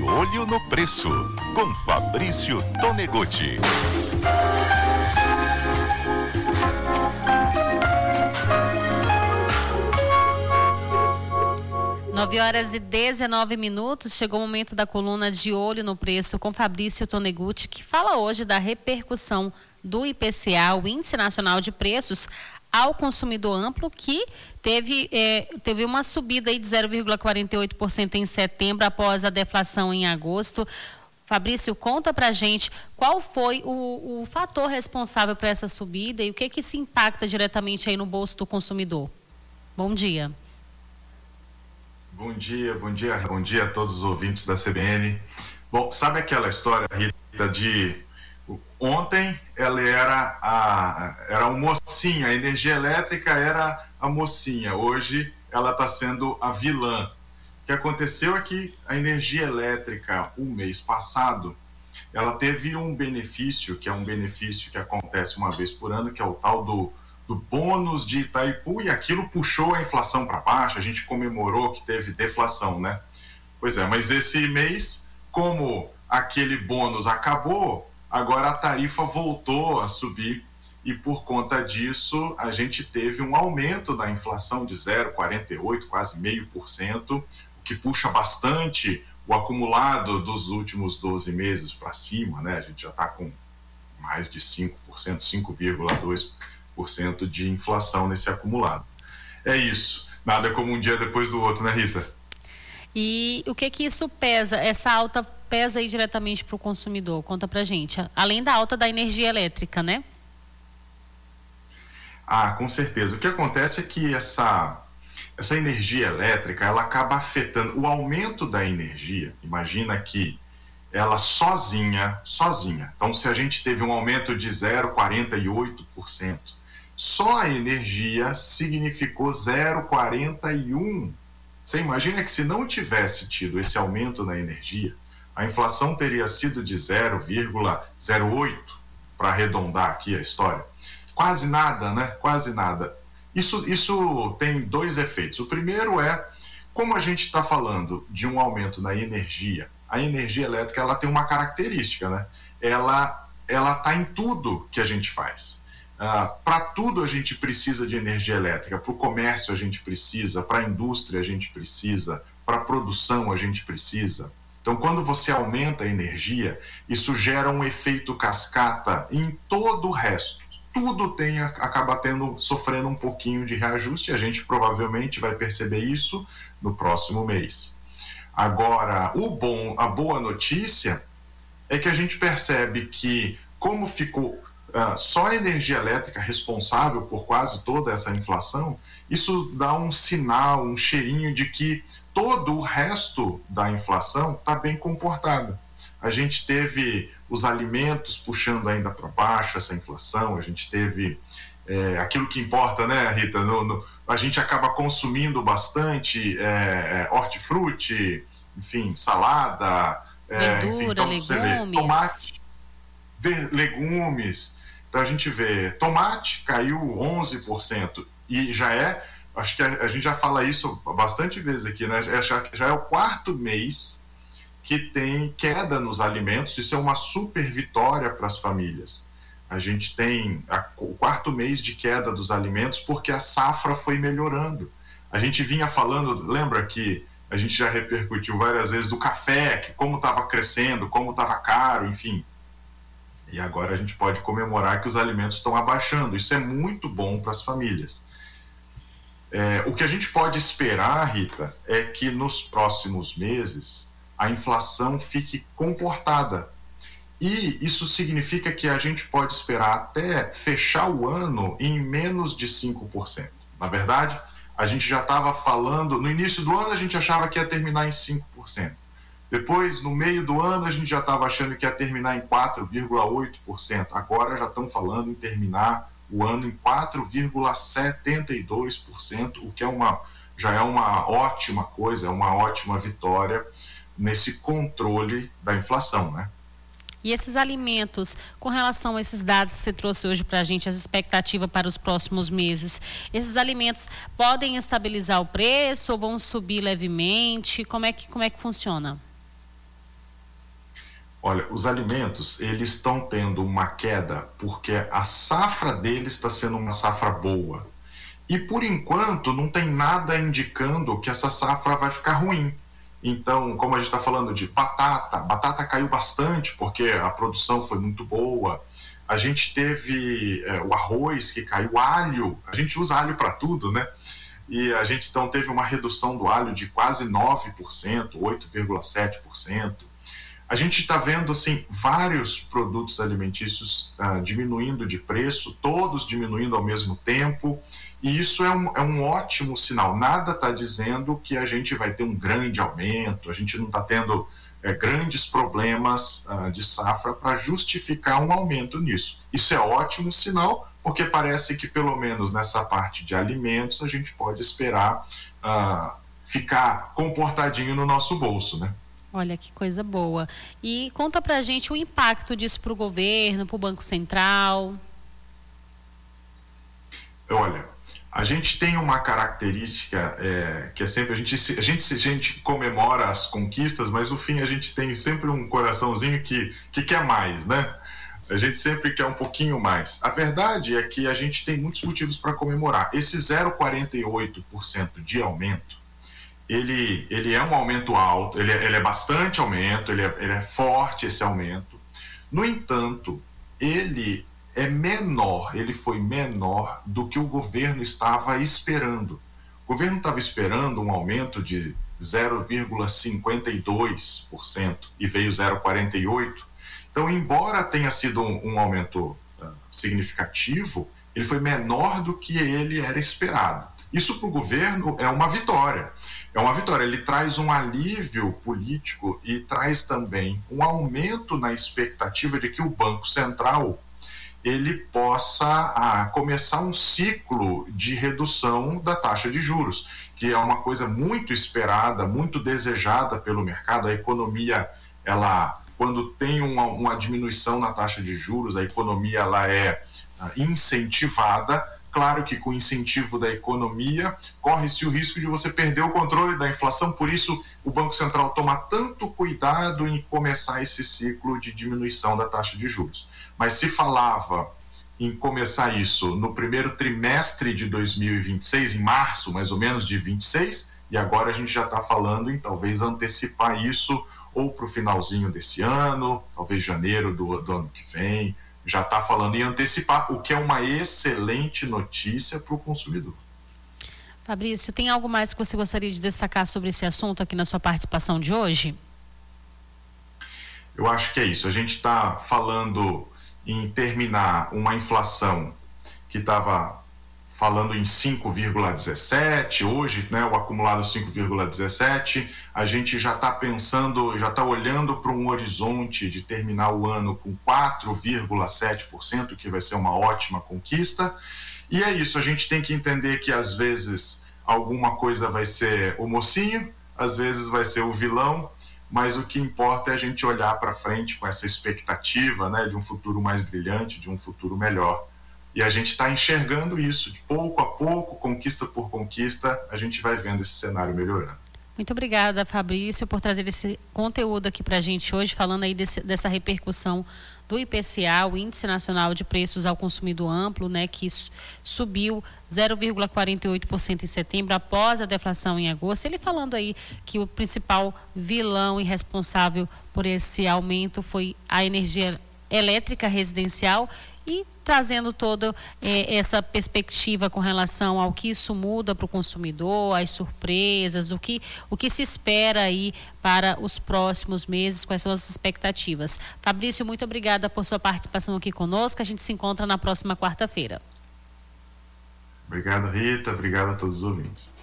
Olho no Preço, com Fabrício Tonegutti. 9h19, chegou o momento da coluna de Olho no Preço com Fabrício Tonegutti, que fala hoje da repercussão do IPCA, o Índice Nacional de Preços, ao consumidor amplo, que teve uma subida aí de 0,48% em setembro, após a deflação em agosto. Fabrício, conta pra gente qual foi o fator responsável por essa subida e o que se impacta diretamente aí no bolso do consumidor. Bom dia. Bom dia a todos os ouvintes da CBN. Bom, sabe aquela história, Rita, de ontem ela era uma mocinha, a energia elétrica era a mocinha, hoje ela está sendo a vilã. O que aconteceu é que a energia elétrica, o mês passado, ela teve um benefício, que é um benefício que acontece uma vez por ano, que é o tal do bônus de Itaipu, e aquilo puxou a inflação para baixo. A gente comemorou que teve deflação, né? Pois é, mas esse mês, como aquele bônus acabou, agora a tarifa voltou a subir, e por conta disso a gente teve um aumento da inflação de 0,48%, quase 0,5%, o que puxa bastante o acumulado dos últimos 12 meses para cima, né? A gente já está com mais de 5%, 5,2% de inflação nesse acumulado. É isso, nada como um dia depois do outro, né, Rita? E o que isso pesa, essa alta pesa aí diretamente para o consumidor? Conta pra gente, além da alta da energia elétrica, né? Com certeza. O que acontece é que essa energia elétrica, ela acaba afetando o aumento da energia. Imagina que ela sozinha, então se a gente teve um aumento de 0,48%, só a energia significou 0,41%. Você imagina que se não tivesse tido esse aumento na energia, a inflação teria sido de 0,08%, para arredondar aqui a história. Quase nada, né? Quase nada. Isso tem dois efeitos. O primeiro é, como a gente está falando de um aumento na energia, a energia elétrica ela tem uma característica, né? Ela está em tudo que a gente faz. Para tudo a gente precisa de energia elétrica. Para o comércio a gente precisa, para a indústria a gente precisa, para a produção a gente precisa. Então, quando você aumenta a energia, isso gera um efeito cascata em todo o resto. Tudo acaba sofrendo um pouquinho de reajuste, e a gente provavelmente vai perceber isso no próximo mês. Agora, a boa notícia é que a gente percebe que, como ficou só a energia elétrica responsável por quase toda essa inflação, isso dá um sinal, um cheirinho de que todo o resto da inflação está bem comportado. A gente teve os alimentos puxando ainda para baixo essa inflação, a gente teve aquilo que importa, né, Rita? A gente acaba consumindo bastante hortifruti, enfim, salada, verdura, legumes. Tomate, legumes. Então a gente vê, tomate caiu 11%, e acho que a gente já fala isso bastante vezes aqui, né? Já é o quarto mês que tem queda nos alimentos. Isso é uma super vitória para as famílias. A gente tem o quarto mês de queda dos alimentos porque a safra foi melhorando. A gente vinha falando, lembra que a gente já repercutiu várias vezes do café, que como estava crescendo, como estava caro, enfim. E agora a gente pode comemorar que os alimentos estão abaixando. Isso é muito bom para as famílias. O que a gente pode esperar, Rita, é que nos próximos meses a inflação fique comportada. E isso significa que a gente pode esperar até fechar o ano em menos de 5%. Na verdade, a gente já estava falando, no início do ano a gente achava que ia terminar em 5%. Depois, no meio do ano, a gente já estava achando que ia terminar em 4,8%. Agora já estão falando em terminar o ano em 4,72%, o que já é uma ótima coisa, é uma ótima vitória nesse controle da inflação, né? E esses alimentos, com relação a esses dados que você trouxe hoje para a gente, as expectativas para os próximos meses, esses alimentos podem estabilizar o preço ou vão subir levemente? Como é que funciona? Olha, os alimentos, eles estão tendo uma queda porque a safra deles está sendo uma safra boa. E por enquanto não tem nada indicando que essa safra vai ficar ruim. Então, como a gente está falando de batata caiu bastante porque a produção foi muito boa. A gente teve o arroz que caiu, alho, a gente usa alho para tudo, né? E a gente então teve uma redução do alho de quase 9%, 8,7%. A gente está vendo assim, vários produtos alimentícios diminuindo de preço, todos diminuindo ao mesmo tempo, e isso é um ótimo sinal. Nada está dizendo que a gente vai ter um grande aumento, a gente não está tendo grandes problemas de safra para justificar um aumento nisso. Isso é ótimo sinal, porque parece que pelo menos nessa parte de alimentos a gente pode esperar ficar comportadinho no nosso bolso, né? Olha que coisa boa. E conta pra gente o impacto disso para o governo, para o Banco Central. Olha, a gente tem uma característica que é sempre, a gente comemora as conquistas, mas no fim a gente tem sempre um coraçãozinho que quer mais, né? A gente sempre quer um pouquinho mais. A verdade é que a gente tem muitos motivos para comemorar. Esse 0,48% de aumento, ele é um aumento alto, ele é bastante aumento, ele é forte esse aumento. No entanto, ele foi menor do que o governo estava esperando. O governo estava esperando um aumento de 0,52% e veio 0,48%. Então, embora tenha sido um aumento significativo, ele foi menor do que ele era esperado. Isso para o governo é uma vitória. É uma vitória. Ele traz um alívio político e traz também um aumento na expectativa de que o Banco Central ele possa começar um ciclo de redução da taxa de juros, que é uma coisa muito esperada, muito desejada pelo mercado. A economia, quando tem uma diminuição na taxa de juros, a economia ela é incentivada. Claro que com o incentivo da economia, corre-se o risco de você perder o controle da inflação, por isso o Banco Central toma tanto cuidado em começar esse ciclo de diminuição da taxa de juros. Mas se falava em começar isso no primeiro trimestre de 2026, em março mais ou menos de 26, e agora a gente já está falando em talvez antecipar isso ou para o finalzinho desse ano, talvez janeiro do ano que vem, já está falando em antecipar, o que é uma excelente notícia para o consumidor. Fabrício, tem algo mais que você gostaria de destacar sobre esse assunto aqui na sua participação de hoje? Eu acho que é isso. A gente está falando em terminar uma inflação que estava falando em 5,17, hoje, né, o acumulado 5,17, a gente já está pensando, já está olhando para um horizonte de terminar o ano com 4,7%, que vai ser uma ótima conquista. E é isso, a gente tem que entender que às vezes alguma coisa vai ser o mocinho, às vezes vai ser o vilão, mas o que importa é a gente olhar para frente com essa expectativa, né, de um futuro mais brilhante, de um futuro melhor. E a gente está enxergando isso, de pouco a pouco, conquista por conquista, a gente vai vendo esse cenário melhorando. Muito obrigada, Fabrício, por trazer esse conteúdo aqui para a gente hoje, falando aí dessa repercussão do IPCA, o Índice Nacional de Preços ao Consumidor Amplo, né, que subiu 0,48% em setembro, após a deflação em agosto. Ele falando aí que o principal vilão e responsável por esse aumento foi a energia elétrica residencial, e trazendo toda essa perspectiva com relação ao que isso muda para o consumidor, as surpresas, o que se espera aí para os próximos meses, quais são as expectativas. Fabrício, muito obrigada por sua participação aqui conosco. A gente se encontra na próxima quarta-feira. Obrigado, Rita. Obrigado a todos os ouvintes.